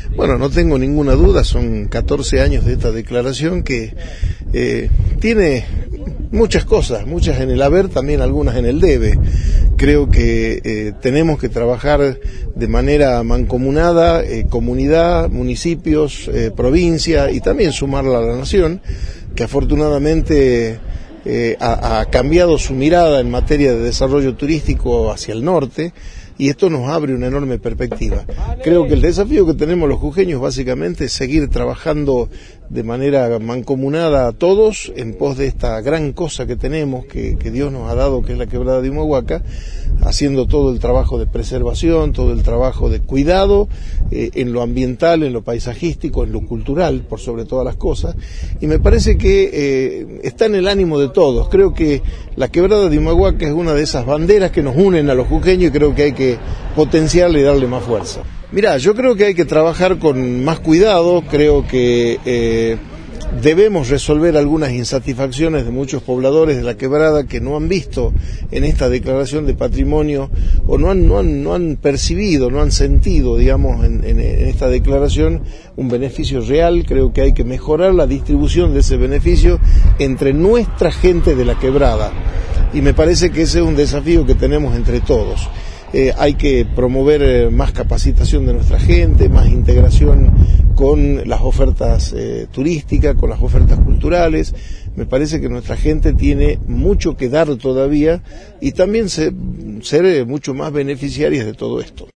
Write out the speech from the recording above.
Bueno, no tengo ninguna duda, son 14 años de esta declaración que tiene muchas cosas, muchas en el haber, también algunas en el debe. Creo que tenemos que trabajar de manera mancomunada, comunidad, municipios, provincia y también sumarla a la nación, que afortunadamente ha cambiado su mirada en materia de desarrollo turístico hacia el norte, y esto nos abre una enorme perspectiva. Creo que el desafío que tenemos los jujeños básicamente es seguir trabajando de manera mancomunada a todos en pos de esta gran cosa que tenemos, que Dios nos ha dado, que es la quebrada de Humahuaca, haciendo todo el trabajo de preservación, todo el trabajo de cuidado, en lo ambiental, en lo paisajístico, en lo cultural, por sobre todas las cosas, y me parece que está en el ánimo de todos. Creo que la quebrada de Humahuaca es una de esas banderas que nos unen a los jujeños y creo que hay que potenciarle y darle más fuerza. Mirá, yo creo que hay que trabajar con más cuidado, creo que debemos resolver algunas insatisfacciones de muchos pobladores de la quebrada que no han visto en esta declaración de patrimonio o no han percibido, no han sentido, digamos, en esta declaración un beneficio real. Creo que hay que mejorar la distribución de ese beneficio entre nuestra gente de la quebrada y me parece que ese es un desafío que tenemos entre todos. Hay que promover más capacitación de nuestra gente, más integración con las ofertas turísticas, con las ofertas culturales. Me parece que nuestra gente tiene mucho que dar todavía y también ser mucho más beneficiarias de todo esto.